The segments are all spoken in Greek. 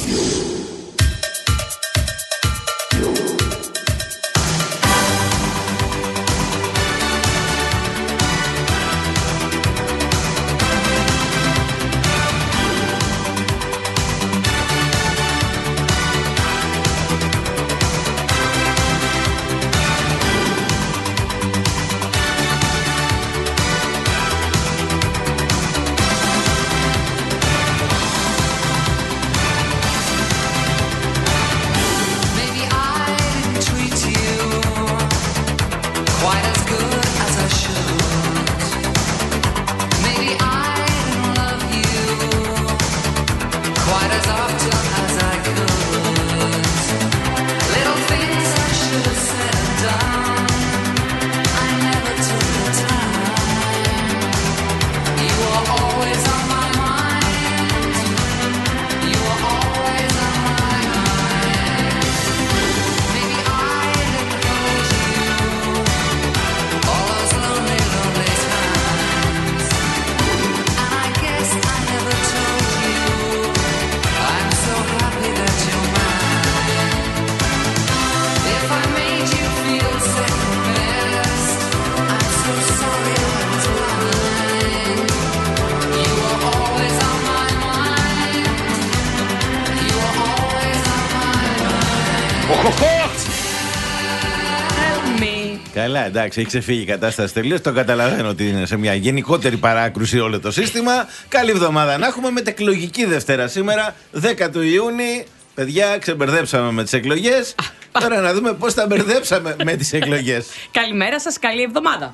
Καλά, εντάξει, έχει ξεφύγει η κατάσταση τελείως. Το καταλαβαίνω ότι είναι σε μια γενικότερη παράκρουση όλο το σύστημα. Καλή εβδομάδα να έχουμε, μετεκλογική Δευτέρα σήμερα, 10 του Ιούνιου. Παιδιά, ξεμπερδέψαμε με τις εκλογές. Τώρα να δούμε πώς τα μπερδέψαμε με τις εκλογές. Καλημέρα σας, καλή εβδομάδα.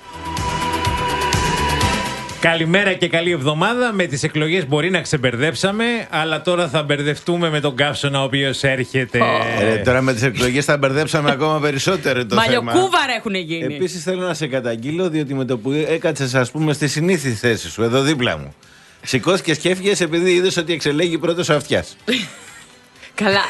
Καλημέρα και καλή εβδομάδα. Με τις εκλογές μπορεί να ξεμπερδέψαμε, αλλά τώρα θα μπερδευτούμε με τον καύσωνα ο οποίος έρχεται. Τώρα με τις εκλογές θα μπερδέψαμε ακόμα περισσότερο το θέμα. Μαλλιοκούβαρα έχουν γίνει. Επίσης θέλω να σε καταγγείλω, διότι με το που έκατσες, ας πούμε, στη συνήθη θέση σου, εδώ δίπλα μου, σηκώθηκες και έφυγες επειδή είδες ότι εξελέγει πρώτος ο αυτιάς. Καλά.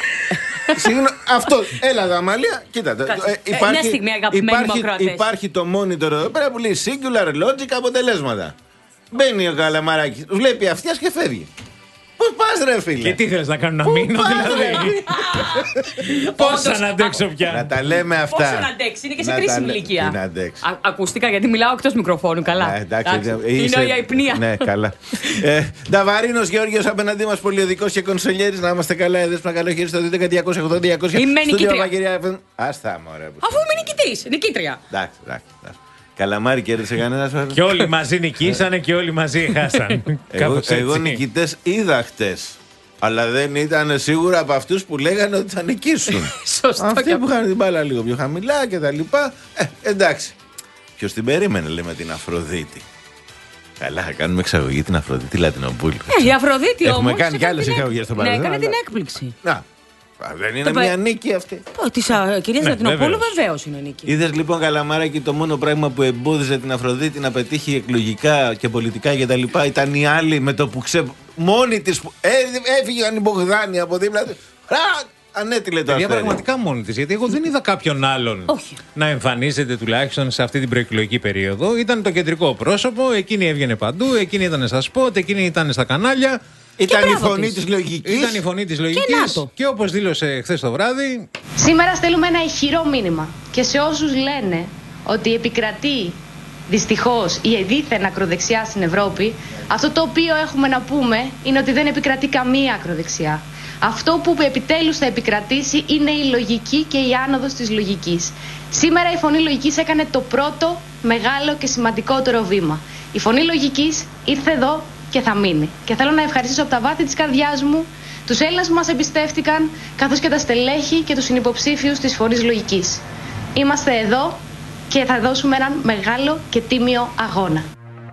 Αυτό, έλα Δαμάλια, κοίτατε. Μια στιγμή, αγαπημένοι μου ακροατές. Υπάρχει το monitor εδώ πέρα που λέει singular logic αποτελέσματα. Μπαίνει ο Καλαμαράκης, βλέπει αυτιάς και φεύγει. Πώς πας ρε φίλε? Και τι θέλεις να κάνω, να μείνω δηλαδή? Πώς να αντέξω πια? Να τα λέμε αυτά. Πώς να αντέξει, είναι και σε κρίσιμη ηλικία. Να αντέξει. Ακούστηκα γιατί μιλάω εκτός μικροφώνου, καλά. Είναι η αϊπνία. Ναι, καλά. Νταβαρίνος Γεώργιος απέναντί μας, πολιοδικός και κονσελιέρης. Να είμαστε καλά, εδέσμα καλό χέρι στο 200-280-200. Είμαι νικήτρια. Άστα μωρέ. Αφού είμαι νικητής, νικήτρια. Εντάξει. Καλαμάρι κέρδισε κανένας? Και όλοι μαζί νικήσανε και όλοι μαζί χάσαν. Εγώ νικητές είδα χτες. Αλλά δεν ήταν σίγουρα από αυτούς που λέγανε ότι θα νικήσουν. Σωστό. Αυτοί που είχαν την μπάλα λίγο πιο χαμηλά και τα λοιπά. Εντάξει. Ποιος την περίμενε, λέμε, την Αφροδίτη. Καλά, θα κάνουμε εξαγωγή την Αφροδίτη Λατινοπούλου. Η Αφροδίτη όμως. Έχουμε κάνει κι άλλες εξαγωγές στο παρελθόν. Ναι, έκανε την έκπληξη. Να. Δεν είναι μια νίκη αυτή? Τη κυρία Λατινοπούλου βεβαίως είναι νίκη. Είδες λοιπόν, Καλαμάρακη, το μόνο πράγμα που εμπόδιζε την Αφροδίτη να πετύχει εκλογικά και πολιτικά και τα λοιπά ήταν η άλλη με το που μόνη της που έφυγε ανυμπογδάνη από δίπλα του. Ανέτειλε το αστέρι. Πραγματικά μόνη της, γιατί εγώ δεν είδα κάποιον άλλον να εμφανίζεται τουλάχιστον σε αυτή την προεκλογική περίοδο. Ήταν το κεντρικό πρόσωπο, εκείνη έβγαινε παντού, εκείνη ήταν στα σποτ, εκείνη ήταν στα κανάλια. Ήταν η φωνή της λογικής. Ήταν η φωνή της λογικής. Και όπως δήλωσε χθες το βράδυ. Σήμερα στέλνουμε ένα ηχηρό μήνυμα και σε όσους λένε ότι επικρατεί δυστυχώς η δίθεν ακροδεξιά στην Ευρώπη, αυτό το οποίο έχουμε να πούμε είναι ότι δεν επικρατεί καμία ακροδεξιά. Αυτό που επιτέλους θα επικρατήσει είναι η λογική και η άνοδος της λογικής. Σήμερα η Φωνή Λογικής έκανε το πρώτο μεγάλο και σημαντικότερο βήμα. Η Φωνή Λογικής ήρθε εδώ και θα μείνει. Και θέλω να ευχαριστήσω από τα βάθη της καρδιάς μου τους Έλληνες που μας εμπιστεύτηκαν, καθώς και τα στελέχη και τους συνυποψήφιους της Φωνής Λογικής. Είμαστε εδώ και θα δώσουμε έναν μεγάλο και τίμιο αγώνα.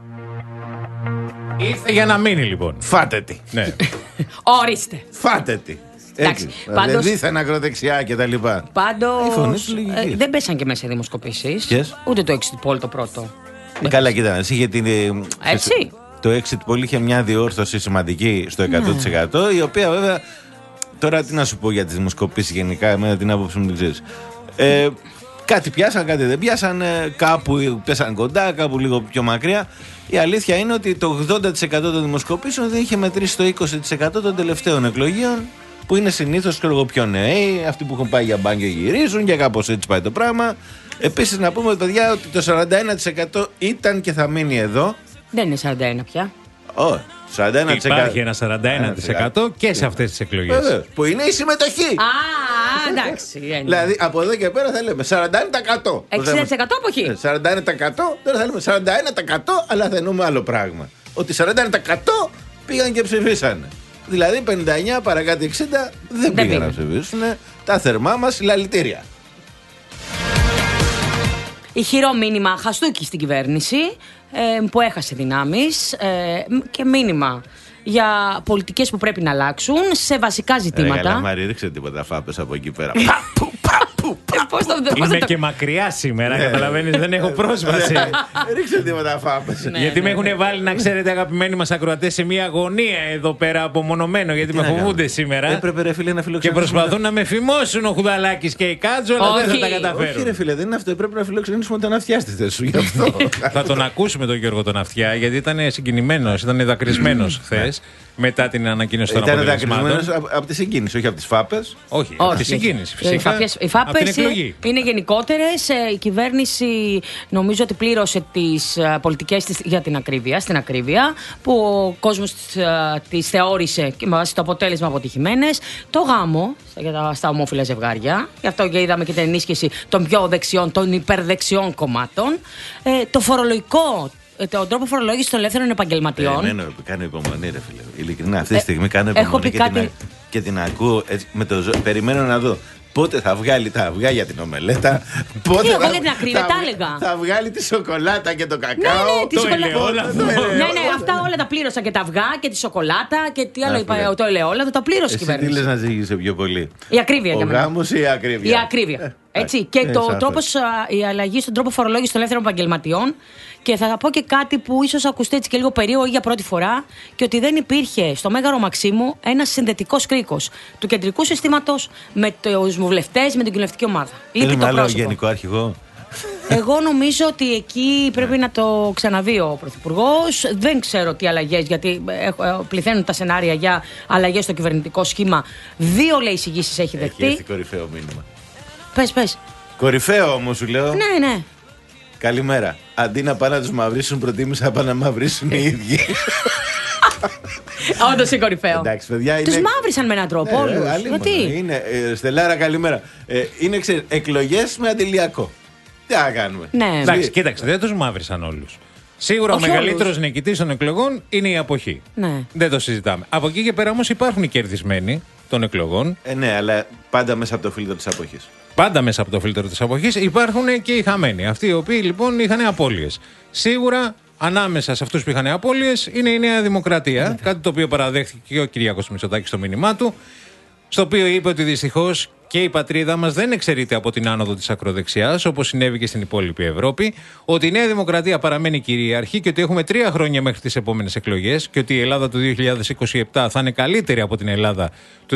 Ήρθε για να μείνει λοιπόν. Φάτε τη. Ναι. Ορίστε. Φάτε τη. Εντάξει, δεν δίθεν ακροδεξιά και τα λοιπά. Πάντως δεν πέσαν και μέσα οι δημοσκοπήσεις. Ούτε το exit poll το πρώτο. Καλά, κοίτα, εσύ γιατί. Έτσι. Το exit poll είχε μια διόρθωση σημαντική στο 100%, η οποία βέβαια. Τώρα τι να σου πω για τις δημοσκοπήσεις γενικά, εμένα την άποψη μου δεν ξέρεις. Κάτι πιάσαν, κάτι δεν πιάσαν, κάπου πέσαν κοντά, κάπου λίγο πιο μακριά. Η αλήθεια είναι ότι το 80% των δημοσκοπήσεων δεν είχε μετρήσει το 20% των τελευταίων εκλογών που είναι συνήθως πιο νέοι, αυτοί που έχουν πάει για μπάνιο γυρίζουν και κάπως έτσι πάει το πράγμα. Επίσης να πούμε, παιδιά, ότι το 41% ήταν και θα μείνει εδώ. Δεν είναι 41 πια. Όχι. 41%. Υπάρχει ένα 41% και σε αυτές τις εκλογές. Βεβαίως, που είναι η συμμετοχή. Εντάξει. Δηλαδή από εδώ και πέρα θα λέμε 41%. 60% αποχή. 41%, τώρα θα λέμε 41%, αλλά θα εννοούμε άλλο πράγμα. Ότι 41% πήγαν και ψηφίσανε. Δηλαδή 59 παρακάτω 60 δεν πήγαν να ψηφίσουν. Τα θερμά μας συλλαλητήρια. Ηχηρό μήνυμα χαστούκι στην κυβέρνηση που έχασε δυνάμεις και μήνυμα για πολιτικές που πρέπει να αλλάξουν σε βασικά ζητήματα. Καλά, Μαρή, ρίξε τίποτα φάπες από εκεί πέρα. Είμαι και μακριά σήμερα, καταλαβαίνεις, δεν έχω πρόσβαση. Ρίξε τίποτα φάπες. Γιατί με έχουν βάλει, να ξέρετε, αγαπημένοι μας ακροατές, σε μια αγωνία εδώ πέρα απομονωμένο, γιατί με φοβούνται σήμερα. Έπρεπε, ρε φίλε, να φιλοξενήσουμε. Και προσπαθούν να με φημώσουν ο Χουδαλάκης και η Κάτζο, αλλά δεν θα τα καταφέρουν. Όχι, ρε φίλε, δεν είναι αυτό. Πρέπει να φιλοξενήσουμε τον Αυτιά στη θέση σου γι' αυτό. Θα τον ακούσουμε τον Γιώργο τον Αυτιά, γιατί ήταν συγκινημένος, ήταν δακρυσμένος χθες. Μετά την ανακοίνωση των αποτελεσμάτων. Ήταν δακρυσμένος από τη συγκίνηση, όχι από τις φάπες. Όχι, από τη συγκίνηση. Φυσικά. Οι φάπες είναι γενικότερες. Η κυβέρνηση νομίζω ότι πλήρωσε τις πολιτικές της για την ακρίβεια, στην ακρίβεια, που ο κόσμος τις θεώρησε και με βάση το αποτέλεσμα αποτυχημένες. Το γάμο στα ομόφυλα ζευγάρια. Γι' αυτό και είδαμε και την ενίσχυση των πιο δεξιών, των υπερδεξιών κομμάτων. Το φορολογικό. Τον τρόπο φορολόγηση των ελεύθερων επαγγελματιών. Ναι, κάνω υπομονή, ρε φίλε. Ειλικρινά, αυτή τη στιγμή κάνω υπομονή και την ακούω. Περιμένω να δω πότε θα βγάλει τα αυγά για την ομελέτα. Πότε εγώ για την ακρίβεια τα έλεγα. Θα βγάλει τη σοκολάτα και το κακάο. Ναι, αυτά όλα τα πλήρωσα. Και τα αυγά και τη σοκολάτα και τι άλλο είπα. Το ελαιόλαδο τα πλήρωσε η κυβέρνηση. Τι λες να ζήγησε πιο πολύ? Η ακρίβεια για μένα. Ο γάμος ή η ακρίβεια? Η ακρίβεια. Έτσι. Και η αλλαγή στον τρόπο φορολόγηση των ελεύθερων επαγγελματιών. Και θα πω και κάτι που ίσως ακουστεί έτσι και λίγο περίεργο για πρώτη φορά, και ότι δεν υπήρχε στο Μέγαρο Μαξίμου ένας συνδετικός κρίκος του κεντρικού συστήματος με τους βουλευτές, με την κοινοβουλευτική ομάδα. Λείπει το πρόσωπο. Γενικό αρχηγό. Εγώ νομίζω ότι εκεί πρέπει να το ξαναδεί ο Πρωθυπουργός. Δεν ξέρω τι αλλαγές, γιατί πληθαίνουν τα σενάρια για αλλαγές στο κυβερνητικό σχήμα. 2 λέει εισηγήσεις έχει δεχτεί. Έχει κορυφαίο μήνυμα. Πες. Κορυφαίο όμως σου λέω. Ναι. Καλημέρα. Αντί να πάνε να τους μαυρίσουν, προτίμησα να πάνε να μαυρίσουν οι ίδιοι. Όντως είναι κορυφαίο. Εντάξει, παιδιά, τους μαύρησαν με έναν τρόπο όλους. Γιατί? Είναι, Στελάρα, καλημέρα. Είναι εκλογές με αντιλιακό. Τι να κάνουμε. Ναι. Εντάξει, κοίταξε, δεν τους μαύρησαν όλους. Σίγουρα ο μεγαλύτερος νικητής των εκλογών είναι η αποχή. Ναι. Δεν το συζητάμε. Από εκεί και πέρα όμως υπάρχουν οι κερδισμένοι των εκλογών. Ναι, αλλά πάντα μέσα από το φίλτρο της αποχής. Πάντα μέσα από το φίλτρο της αποχής υπάρχουν και οι χαμένοι. Αυτοί οι οποίοι λοιπόν είχαν απώλειες. Σίγουρα ανάμεσα σε αυτούς που είχαν απώλειες είναι η Νέα Δημοκρατία. Κάτι το οποίο παραδέχθηκε και ο Κυριάκος Μητσοτάκης στο μήνυμά του. Στο οποίο είπε ότι δυστυχώς και η πατρίδα μας δεν εξαιρείται από την άνοδο της ακροδεξιάς, όπως συνέβη και στην υπόλοιπη Ευρώπη. Ότι η Νέα Δημοκρατία παραμένει κυρίαρχη και ότι έχουμε 3 χρόνια μέχρι τις επόμενες εκλογές και ότι η Ελλάδα του 2027 θα είναι καλύτερη από την Ελλάδα του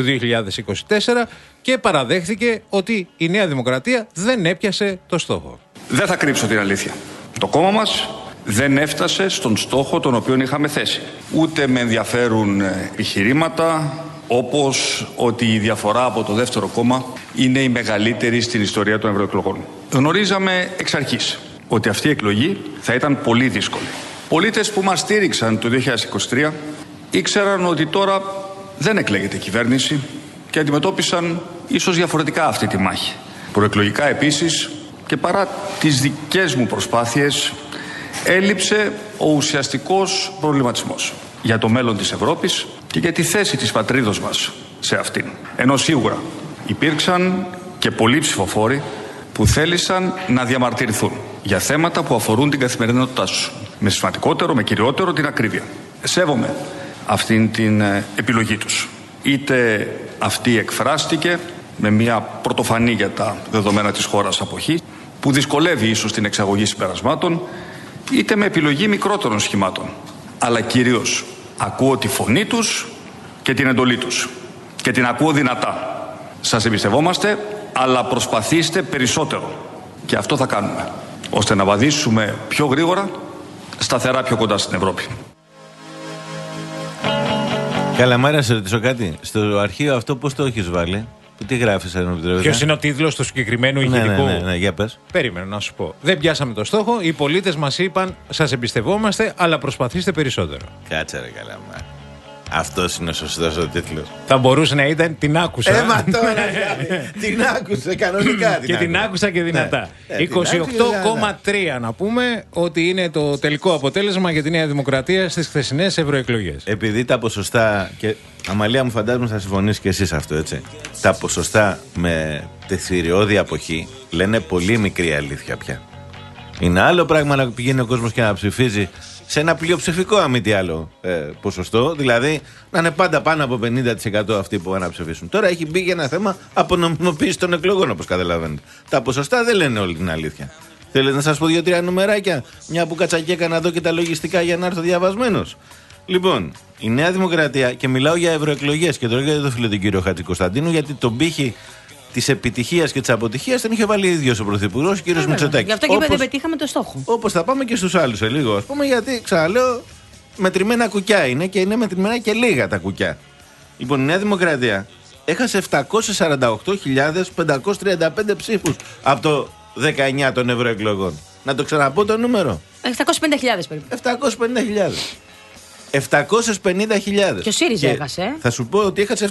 2024. Και παραδέχθηκε ότι η Νέα Δημοκρατία δεν έπιασε το στόχο. Δεν θα κρύψω την αλήθεια. Το κόμμα μας δεν έφτασε στον στόχο τον οποίο είχαμε θέσει. Ούτε με ενδιαφέρουν επιχειρήματα όπως ότι η διαφορά από το δεύτερο κόμμα είναι η μεγαλύτερη στην ιστορία των ευρωεκλογών. Γνωρίζαμε εξ αρχής ότι αυτή η εκλογή θα ήταν πολύ δύσκολη. Πολίτες που μας στήριξαν το 2023 ήξεραν ότι τώρα δεν εκλέγεται κυβέρνηση και αντιμετώπισαν ίσως διαφορετικά αυτή τη μάχη. Προεκλογικά επίσης, και παρά τις δικές μου προσπάθειες, έλειψε ο ουσιαστικός προβληματισμός για το μέλλον της Ευρώπης και για τη θέση της πατρίδος μας σε αυτήν. Ενώ σίγουρα υπήρξαν και πολλοί ψηφοφόροι που θέλησαν να διαμαρτυρηθούν για θέματα που αφορούν την καθημερινότητά τους. Με σημαντικότερο, με κυριότερο την ακρίβεια. Σέβομαι αυτήν την επιλογή τους. Είτε αυτή εκφράστηκε με μια πρωτοφανή για τα δεδομένα της χώρας αποχή, που δυσκολεύει ίσως την εξαγωγή συμπερασμάτων, είτε με επιλογή μικρότερων σχημάτων. Αλλά κυρίως ακούω τη φωνή τους και την εντολή τους. Και την ακούω δυνατά. Σας εμπιστευόμαστε, αλλά προσπαθήστε περισσότερο. Και αυτό θα κάνουμε, ώστε να βαδίσουμε πιο γρήγορα, σταθερά πιο κοντά στην Ευρώπη. Καλαμάρα, σε ρωτήσω κάτι. Στο αρχείο αυτό πώς το έχεις βάλει? Τι γράφεις, αν επιτρέπετε? Ποιος είναι ο τίτλος του συγκεκριμένου ηχητικού? Ναι, για πες. Περίμενα να σου πω. Δεν πιάσαμε το στόχο. Οι πολίτες μας είπαν: σας εμπιστευόμαστε, αλλά προσπαθήστε περισσότερο. Κάτσε ρε Καλαμάρα. Αυτός είναι ο σωστός ο τίτλος. Θα μπορούσε να ήταν την άκουσα. Μα τώρα δηλαδή. Την άκουσε κανονικά. Και την άκουσα και δυνατά. 28,3 να πούμε ότι είναι το τελικό αποτέλεσμα για τη Νέα Δημοκρατία στις χθεσινές ευρωεκλογές. Επειδή τα ποσοστά. Και Αμαλία, μου φαντάζομαι θα συμφωνήσει και εσείς αυτό, έτσι. Τα ποσοστά με τεθυριώδη αποχή λένε πολύ μικρή αλήθεια πια. Είναι άλλο πράγμα να πηγαίνει ο κόσμος και να ψηφίζει σε ένα πλειοψηφικό, αν μη τι άλλο, ποσοστό. Δηλαδή να είναι πάντα πάνω από 50% αυτοί που πάνε να ψηφίσουν. Τώρα έχει μπει για ένα θέμα απονομιμοποίηση των εκλογών, όπως καταλαβαίνετε. Τα ποσοστά δεν λένε όλη την αλήθεια. Θέλετε να σας πω 2-3 νουμεράκια, μια που κατσακή έκανα εδώ και τα λογιστικά για να έρθω διαβασμένος. Λοιπόν, η Νέα Δημοκρατία, και μιλάω για ευρωεκλογές και τώρα για το φίλο τον κύριο Χατζικοσταντίνου, γιατί τον πύχη της επιτυχίας και της αποτυχίας τον είχε βάλει ίδιος ο Πρωθυπουργός, ο κύριος Μητσοτάκης. Γι' αυτό και δεν πετύχαμε το στόχο. Όπως θα πάμε και στους άλλους σε λίγο, ας πούμε, γιατί ξαναλέω, μετρημένα κουκιά είναι και είναι μετρημένα και λίγα τα κουκιά. Λοιπόν, η Νέα Δημοκρατία έχασε 748.535 ψήφους από το 19 των ευρωεκλογών. Να το ξαναπώ το νούμερο. 750.000 περίπου. 750.000. 750.000. Και ο ΣΥΡΙΖΑ έχασε. Θα σου πω ότι έχασε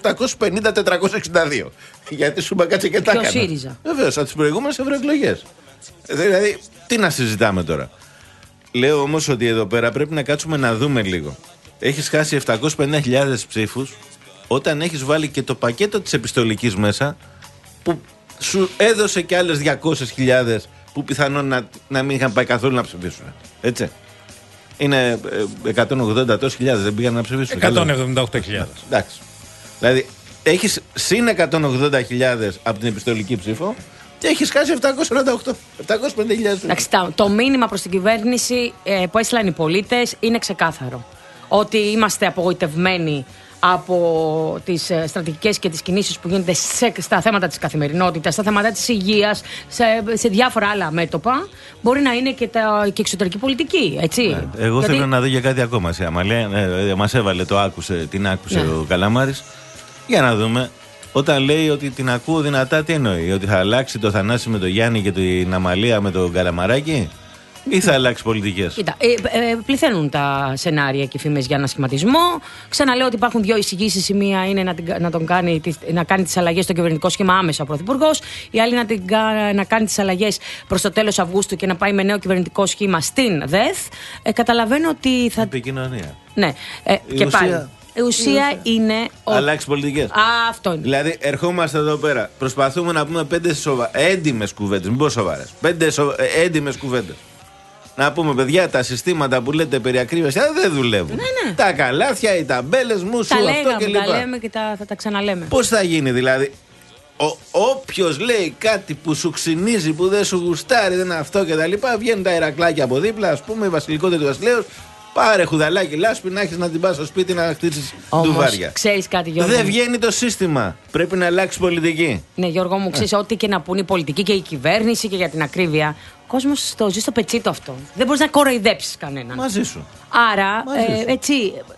750.462. Γιατί σου μπακάτσε και τα έκανα. Και ο ΣΥΡΙΖΑ. Βεβαίως, από τις προηγούμενες ευρωεκλογές. Δηλαδή, τι να συζητάμε τώρα. Λέω όμως ότι εδώ πέρα πρέπει να κάτσουμε να δούμε λίγο. Έχεις χάσει 750.000 ψήφους όταν έχεις βάλει και το πακέτο της επιστολικής μέσα που σου έδωσε και άλλες 200.000 που πιθανόν να μην είχαν πάει καθόλου να ψηφίσουν. Έτσι. Είναι 180 τόσες χιλιάδες, δεν πήγαν να ψηφίσουν. 178.000. Εντάξει. Δηλαδή έχεις συν 180.000 από την επιστολική ψήφο και έχεις χάσει 748. 750.000. Εντάξει, το μήνυμα προς την κυβέρνηση που έστειλαν οι πολίτες είναι ξεκάθαρο. Ότι είμαστε απογοητευμένοι από τις στρατηγικές και τις κινήσεις που γίνονται στα θέματα της καθημερινότητας, στα θέματα της υγείας, σε διάφορα άλλα μέτωπα. Μπορεί να είναι και εξωτερική πολιτική, έτσι. Εγώ θέλω να δω για κάτι ακόμα. Μας έβαλε την άκουσε ο Καλαμάρης. Για να δούμε. Όταν λέει ότι την ακούω δυνατά, τι εννοεί? Ότι θα αλλάξει το Θανάση με τον Γιάννη και την Αμαλία με τον Καλαμαράκη? Ή θα αλλάξει πολιτικές? Κοίτα, πληθαίνουν τα σενάρια και οι φήμες για ανασχηματισμό. Ξαναλέω ότι υπάρχουν δύο εισηγήσεις. Η μία είναι να κάνει τις αλλαγές στο κυβερνητικό σχήμα άμεσα ο Πρωθυπουργός. Η άλλη να κάνει τις αλλαγές προς το τέλος Αυγούστου και να πάει με νέο κυβερνητικό σχήμα στην ΔΕΘ. Καταλαβαίνω ότι θα. Επικοινωνία. Ναι. Και πάλι. Η ουσία είναι. Αλλάξει πολιτικές. Αυτό είναι. Δηλαδή, ερχόμαστε εδώ πέρα. Προσπαθούμε να πούμε 5 έντιμες κουβέντες. Μην πω σοβαρές. 5 έντιμες κουβέντες. Να πούμε, παιδιά, τα συστήματα που λέτε περί ακρίβειας δεν δουλεύουν. Ναι. Τα καλάθια, οι ταμπέλες μου, σου αυτό κλπ. Τα λέμε και θα τα ξαναλέμε. Πώς θα γίνει δηλαδή? Όποιος λέει κάτι που σου ξυνίζει, που δεν σου γουστάρει, δεν είναι αυτό κτλ. Βγαίνουν τα Ηρακλάκια από δίπλα, ας πούμε, η βασιλικότητα του βασιλέως. Πάρε χουδαλάκι λάσπη να έχεις να την πας στο σπίτι να χτίσεις ντουβάρια. Ξέρεις κάτι, Γιώργο? Δεν βγαίνει το σύστημα. Πρέπει να αλλάξει πολιτική. Ναι, Γιώργο μου, ξέρεις, ό,τι και να πούνε η πολιτική και η κυβέρνηση και για την ακρίβεια, ο κόσμος το ζει στο πετσί του αυτό. Δεν μπορείς να κοροϊδέψεις κανέναν. Μαζί σου. Άρα, έτσι,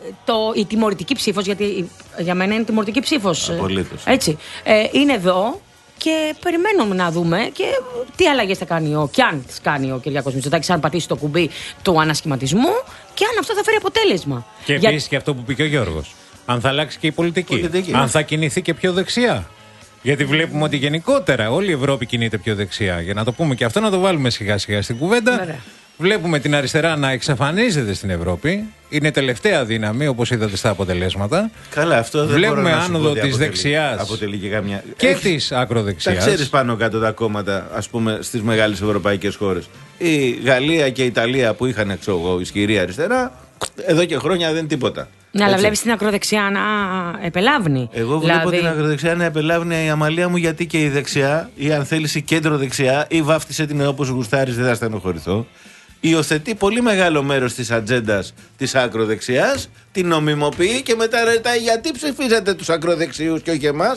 η τιμωρητική ψήφος, γιατί για μένα είναι τιμωρητική ψήφος. Απολύτως. Έτσι. Είναι εδώ. Και περιμένουμε να δούμε και τι αλλαγές θα κάνει και αν τις κάνει ο Κυριάκος Μητσοτάκης, αν πατήσει το κουμπί του ανασχηματισμού και αν αυτό θα φέρει αποτέλεσμα. Και επίσης και αυτό που πει και ο Γιώργος. Αν θα αλλάξει και η πολιτική. Αν θα κινηθεί και πιο δεξιά. Γιατί βλέπουμε ότι γενικότερα όλη η Ευρώπη κινείται πιο δεξιά. Για να το πούμε και αυτό, να το βάλουμε σιγά σιγά στην κουβέντα. Βέβαια. Βλέπουμε την αριστερά να εξαφανίζεται στην Ευρώπη. Είναι τελευταία δύναμη, όπως είδατε στα αποτελέσματα. Καλά, αυτό δεν βλέπουμε μπορώ να άνοδο της δεξιάς αποτελεί και κάμια. Και της ακροδεξιάς. Τα ξέρεις πάνω κάτω τα κόμματα, ας πούμε, στις μεγάλες ευρωπαϊκές χώρες. Η Γαλλία και η Ιταλία που είχαν ισχυρή αριστερά, εδώ και χρόνια δεν τίποτα. Ναι, αλλά βλέπεις την ακροδεξιά να επελάβνει. Εγώ βλέπω την ακροδεξιά να επελάβνει η Αμαλία μου, γιατί και η δεξιά, ή αν θέλεις η κέντρο δεξιά, ή βάφτισε την όπως γουστάρεις, δεν θα στενοχωρηθώ. Υιοθετεί πολύ μεγάλο μέρος της ατζέντας της ακροδεξιάς, την νομιμοποιεί και μετά ρωτάει γιατί ψηφίζετε τους ακροδεξιούς και όχι εμάς.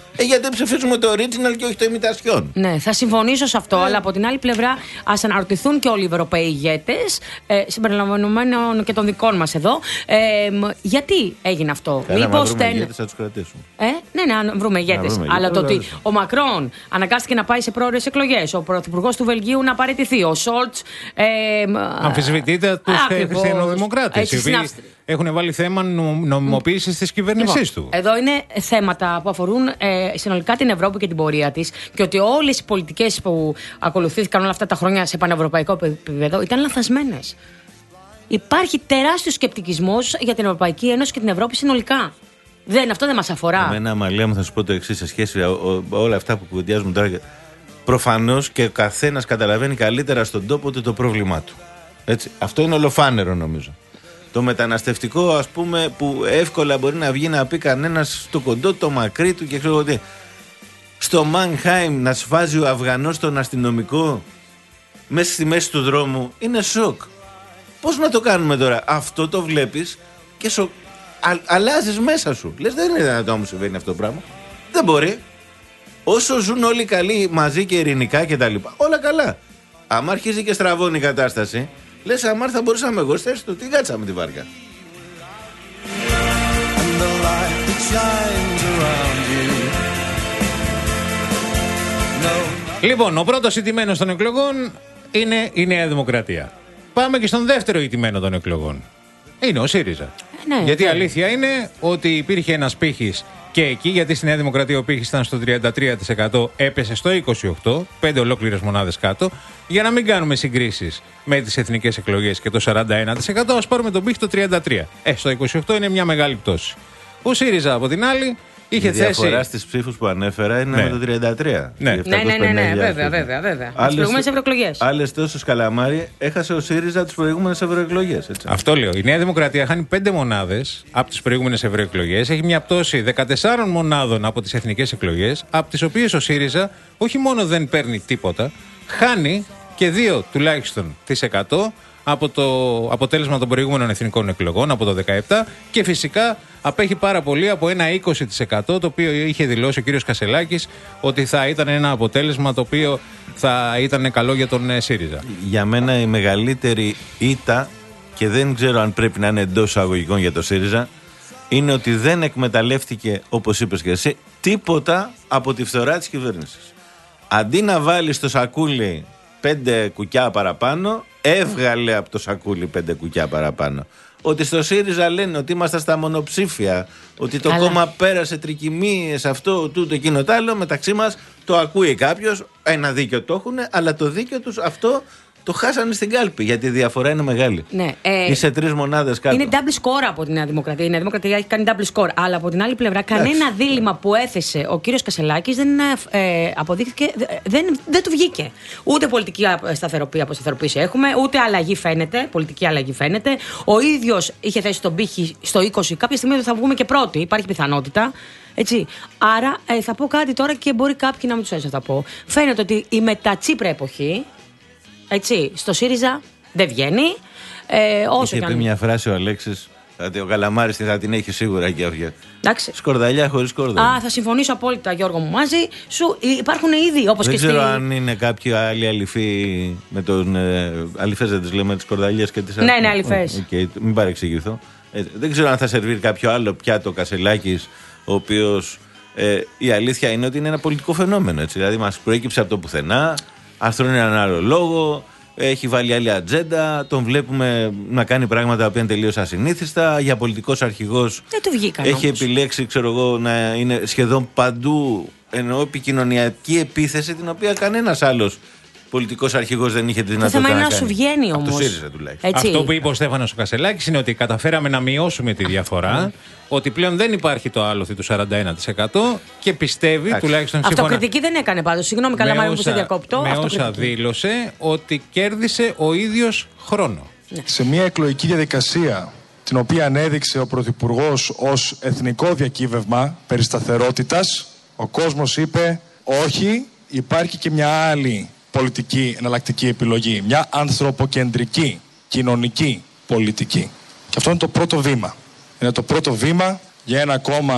Γιατί ψηφίζουμε το original και όχι το imitation. Ναι, θα συμφωνήσω σε αυτό, αλλά από την άλλη πλευρά ας αναρωτηθούν και όλοι οι Ευρωπαίοι ηγέτες, συμπεριλαμβανομένων και των δικών μας εδώ, γιατί έγινε αυτό. Μήπως ηγέτες θα τους κρατήσουμε. Ναι, αν βρούμε ηγέτες. Αλλά το ότι ο Μακρόν αναγκάστηκε να πάει σε πρόορες εκλογές, ο πρωθυπουργός του Βελγίου να παραιτηθεί, ο Σόλτς. Αμφισβητείται τους χριστιανοδημοκράτες, οι οποίοι έχουν βάλει θέμα νομιμοποίησης της κυβέρνησής του. Εδώ είναι θέματα που αφορούν συνολικά την Ευρώπη και την πορεία της, και ότι όλες οι πολιτικές που ακολουθήθηκαν όλα αυτά τα χρόνια σε πανευρωπαϊκό επίπεδο ήταν λανθασμένες. Υπάρχει τεράστιος σκεπτικισμός για την Ευρωπαϊκή Ένωση και την Ευρώπη συνολικά. Αυτό δεν μας αφορά. Εμένα, Αμαλία μου, θα σου πω το εξής σε σχέση με όλα αυτά που κουβεντιάζουμε τώρα. Προφανώς και ο καθένας καταλαβαίνει καλύτερα στον τόπο του το πρόβλημά του. Έτσι. Αυτό είναι ολοφάνερο, νομίζω. Το μεταναστευτικό, ας πούμε, που εύκολα μπορεί να βγει να πει κανένας στο κοντό, το μακρύ του και ξέρω εγώ τι. Στο Μάνχάιμ να σφάζει ο Αφγανός τον αστυνομικό μέσα στη μέση του δρόμου είναι σοκ. Πώς να το κάνουμε τώρα? Αυτό το βλέπεις και αλλάζεις μέσα σου. Λες, δεν είναι δυνατόν να μου συμβαίνει αυτό το πράγμα. Δεν μπορεί. Όσο ζουν όλοι καλοί μαζί και ειρηνικά και τα λοιπά, όλα καλά. Αν αρχίζει και στραβώνει η κατάσταση, λες, αμάρ θα μπορούσαμε εγώ στη θέση του. Τι κάτσαμε τη βάρκα. Λοιπόν, ο πρώτος ηττημένος των εκλογών είναι η Νέα Δημοκρατία. Πάμε και στον δεύτερο ηττημένο των εκλογών. Είναι ο ΣΥΡΙΖΑ. Ναι, γιατί η αλήθεια είναι ότι υπήρχε ένας πύχης και εκεί, γιατί στη Νέα Δημοκρατία ο πύχης ήταν στο 33%, έπεσε στο 28%, 5 ολόκληρες μονάδες κάτω. Για να μην κάνουμε συγκρίσεις με τις εθνικές εκλογές και το 41%, ας πάρουμε τον πύχη το 33%. Στο 28% είναι μια μεγάλη πτώση. Ο ΣΥΡΙΖΑ από την άλλη είχε θέσει. Η διαφορά στις ψήφους που ανέφερα είναι με το 33%. Ναι, βέβαια. Τις προηγούμενες ευρωεκλογές. Άλλες τόσες καλαμάρι έχασε ο ΣΥΡΙΖΑ τις προηγούμενες ευρωεκλογές. Αυτό λέω. Η Νέα Δημοκρατία χάνει 5 μονάδες από τις προηγούμενες ευρωεκλογές. Έχει μια πτώση 14 μονάδων από τις εθνικές εκλογές, από τις οποίες ο ΣΥΡΙΖΑ όχι μόνο δεν παίρνει τίποτα, χάνει και 2 τουλάχιστον τις 100 από το αποτέλεσμα των προηγούμενων εθνικών εκλογών, από το 17, και φυσικά απέχει πάρα πολύ από ένα 20% το οποίο είχε δηλώσει ο κύριος Κασελάκης ότι θα ήταν ένα αποτέλεσμα το οποίο θα ήταν καλό για τον ΣΥΡΙΖΑ. Για μένα η μεγαλύτερη ήττα, και δεν ξέρω αν πρέπει να είναι εντός εισαγωγικών για το ΣΥΡΙΖΑ, είναι ότι δεν εκμεταλλεύτηκε, όπως είπες και εσύ, τίποτα από τη φθορά της κυβέρνησης. Αντί να βάλει στο σακούλι 5 κουκιά παραπάνω, έβγαλε από το σακούλι 5 κουκιά παραπάνω. Ότι στο ΣΥΡΙΖΑ λένε ότι είμαστε στα μονοψήφια, ότι το κόμμα πέρασε τρικυμίες, αυτό, τούτο, εκείνο, τ' άλλο. Μεταξύ μας το ακούει κάποιος, ένα δίκιο το έχουν, αλλά το δίκιο τους αυτό το χάσανε στην κάλπη, γιατί η διαφορά είναι μεγάλη. Ναι, είσαι 3 μονάδες κάτω. Είναι double score από τη Νέα Δημοκρατία. Η Νέα Δημοκρατία έχει κάνει double score. Αλλά από την άλλη πλευρά, κανένα δίλημμα που έθεσε ο κύριος Κασελάκης δεν αποδείχθηκε, δεν του βγήκε. Ούτε πολιτική αποσταθεροποίηση έχουμε, ούτε αλλαγή φαίνεται. Πολιτική αλλαγή φαίνεται. Ο ίδιος είχε θέσει τον πύχη στο 20. Κάποια στιγμή θα βγούμε και πρώτοι. Υπάρχει πιθανότητα. Έτσι. Άρα θα πω κάτι τώρα και μπορεί κάποιοι να μην τους αρέσει να τα πω. Φαίνεται ότι η μετατσίπρα εποχή. Έτσι, στο ΣΥΡΙΖΑ δεν βγαίνει. Είχε πει μια φράση ο Αλέξης, ότι ο Καλαμάρης θα την έχει σίγουρα και αυτή. Σκορδαλιά χωρίς σκόρδα. Θα συμφωνήσω απόλυτα, Γιώργο μου, μαζί σου. Υπάρχουν ήδη, όπως δεν και ξέρω αν είναι κάποιοι άλλοι αληφοί με τον. Αληφές δεν τις λέμε, τις σκορδαλιές και τις άλλες. Ναι, αληφές. Μην παρεξηγηθώ. Δεν ξέρω αν θα σερβίρει κάποιο άλλο πιάτο Κασελάκης, ο οποίος. Η αλήθεια είναι ότι είναι ένα πολιτικό φαινόμενο. Έτσι. Δηλαδή, μας προέκυψε από το πουθενά. Αστρώνει έναν άλλο λόγο, έχει βάλει άλλη ατζέντα, τον βλέπουμε να κάνει πράγματα που είναι τελείως ασυνήθιστα. Για πολιτικός αρχηγός έχει επιλέξει, ξέρω εγώ, να είναι σχεδόν παντού, εννοώ επικοινωνιακή επίθεση, την οποία κανένας άλλος πολιτικός αρχηγός δεν είχε τη δυνατότητα να κάνει. Το θέμα είναι να σου βγαίνει όμως. Το ΣΥΡΙΖΑ τουλάχιστον. Αυτό που είπε ο Στέφανος ο Κασελάκης είναι ότι καταφέραμε να μειώσουμε τη διαφορά, ότι πλέον δεν υπάρχει το άλοθη του 41% και πιστεύει, τουλάχιστον σύμφωνα. Αυτοκριτική δεν έκανε πάντως. Συγγνώμη, Καλαμάρη, που σε διακόπτω. Με όσα δήλωσε, ότι κέρδισε ο ίδιος χρόνο. Σε μια εκλογική διαδικασία, την οποία ανέδειξε ο Πρωθυπουργός ως εθνικό διακύβευμα περί σταθερότητας, ο κόσμος είπε όχι, υπάρχει και μια άλλη πολιτική εναλλακτική επιλογή. Μια ανθρωποκεντρική, κοινωνική πολιτική. Και αυτό είναι το πρώτο βήμα. Είναι το πρώτο βήμα για ένα κόμμα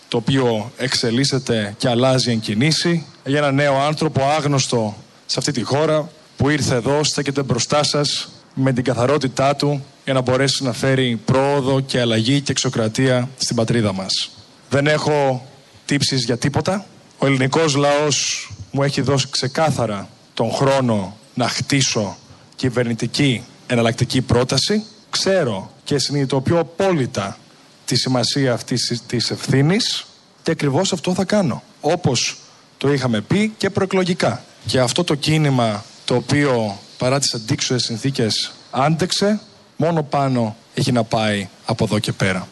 το οποίο εξελίσσεται και αλλάζει εν κινήσει, για ένα νέο άνθρωπο άγνωστο σε αυτή τη χώρα που ήρθε εδώ, στέκεται μπροστά σας με την καθαρότητά του για να μπορέσει να φέρει πρόοδο και αλλαγή και εξοκρατία στην πατρίδα μας. Δεν έχω τύψεις για τίποτα. Ο ελληνικός λαός μου έχει δώσει ξεκάθαρα τον χρόνο να χτίσω κυβερνητική εναλλακτική πρόταση. Ξέρω και συνειδητοποιώ απόλυτα τη σημασία αυτής της ευθύνης και ακριβώς αυτό θα κάνω. Όπως το είχαμε πει και προεκλογικά. Και αυτό το κίνημα το οποίο παρά τις αντίξωες συνθήκες άντεξε, μόνο πάνω έχει να πάει από εδώ και πέρα.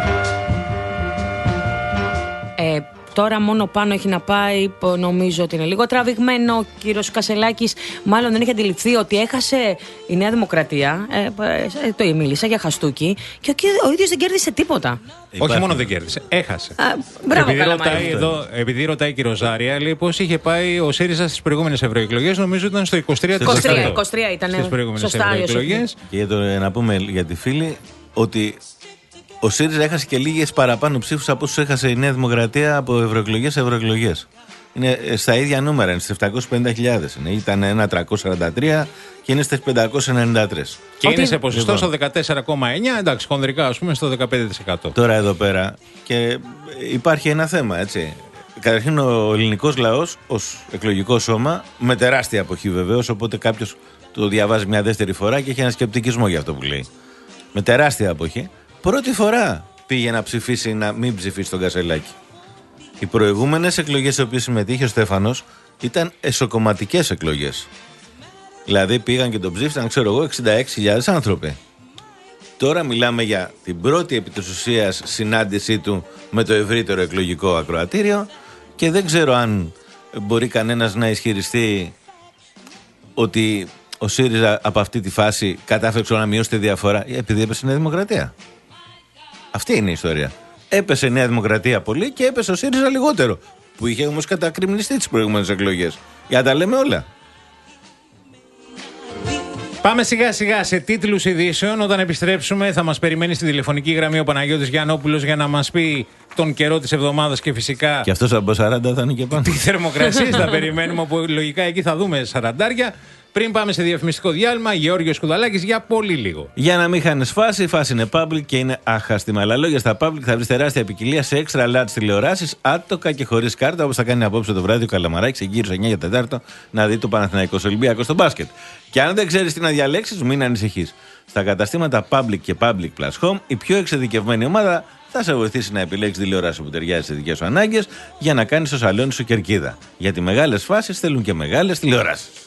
Τώρα μόνο πάνω έχει να πάει, νομίζω ότι είναι λίγο τραβηγμένο. Ο κύριος Κασελάκης μάλλον δεν έχει αντιληφθεί ότι έχασε η Νέα Δημοκρατία. Το μίλησα για χαστούκι. Και ο ίδιος δεν κέρδισε τίποτα. Όχι μόνο δεν κέρδισε, έχασε. Μπράβο, επειδή ρωτάει η Κυροζάρια, λέει πώς είχε πάει ο ΣΥΡΙΖΑ στις προηγούμενες ευρωεκλογές. Νομίζω ήταν στο 23%. 23 ήταν στις προηγούμενες ευρωεκλογές. Και να πούμε για τη φίλη ότι ο ΣΥΡΙΖΑ έχασε και λίγες παραπάνω ψήφους από όσους έχασε η Νέα Δημοκρατία από ευρωεκλογές σε ευρωεκλογές. Είναι στα ίδια νούμερα, είναι στις 750.000. Ήταν ένα 343 και είναι στις 593. Και είναι σε ποσοστό στο 14,9, εντάξει, χονδρικά ας πούμε στο 15%. Τώρα εδώ πέρα και υπάρχει ένα θέμα, έτσι. Καταρχήν ο ελληνικός λαός ως εκλογικό σώμα, με τεράστια αποχή βεβαίως, οπότε κάποιος το διαβάζει μια δεύτερη φορά και έχει ένα σκεπτικισμό για αυτό που λέει. Με τεράστια αποχή. Πρώτη φορά πήγε να ψηφίσει, να μην ψηφίσει τον Κασελάκη. Οι προηγούμενες εκλογές στις οποίες συμμετείχε ο Στέφανος ήταν εσωκομματικές εκλογές. Δηλαδή πήγαν και τον ψήφισαν, ξέρω εγώ, 66.000 άνθρωποι. Τώρα μιλάμε για την πρώτη επί της ουσίας συνάντησή του με το ευρύτερο εκλογικό ακροατήριο και δεν ξέρω αν μπορεί κανένας να ισχυριστεί ότι ο ΣΥΡΙΖΑ από αυτή τη φάση κατάφερε να μειώσει τη διαφορά επειδή έπεσε η Νέα Δημοκρατία. Αυτή είναι η ιστορία. Έπεσε η Νέα Δημοκρατία πολύ και έπεσε ο ΣΥΡΙΖΑ λιγότερο. Που είχε όμως κατακριμνιστεί τις προηγούμενες εκλογές. Για να τα λέμε όλα. Πάμε σιγά σιγά σε τίτλους ειδήσεων. Όταν επιστρέψουμε θα μας περιμένει στη τηλεφωνική γραμμή ο Παναγιώτης Γιαννόπουλος για να μας πει τον καιρό της εβδομάδας και φυσικά. Και αυτός από 40 θα είναι και πάνω. Τι θερμοκρασίες θα περιμένουμε, όπου λογικά εκεί θα δούμε 40. Πριν πάμε σε διαφημιστικό διάλειμμα, Γεώργιος Κουδαλάκης για πολύ λίγο. Για να μην χάνεις φάση, η φάση είναι public και είναι άχαστη. Με άλλα λόγια, στα public θα βρεις τεράστια ποικιλία σε extra large τηλεοράσεις, άτοκα και χωρίς κάρτα, όπως θα κάνει απόψε το βράδυ ο Καλαμαράκης, εκεί γύρω 9 για 4 να δει το Παναθηναϊκός Ολυμπιακός στο μπάσκετ. Και αν δεν ξέρεις τι να διαλέξεις, μην ανησυχείς. Στα καταστήματα public και public plus home, η πιο εξειδικευμένη ομάδα θα σε βοηθήσει να επιλέξεις τηλεόραση που ταιριάζει στις δικές σου ανάγκες για να κάνεις το σαλόνι σου κερκίδα. Γιατί μεγάλες φάσεις θέλουν και μεγάλες τηλεοράσεις.